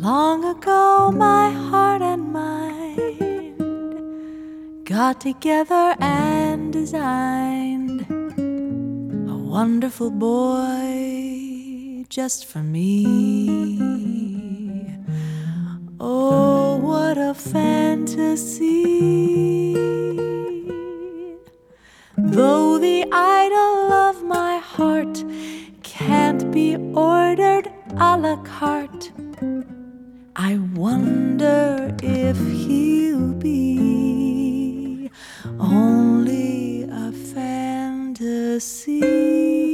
Long ago my heart and mind got together and designed a wonderful boy just for me. Oh, what a fantasy! Though the idol of my heart can't be ordered a la carte, I wonder if he'll be only a fantasy.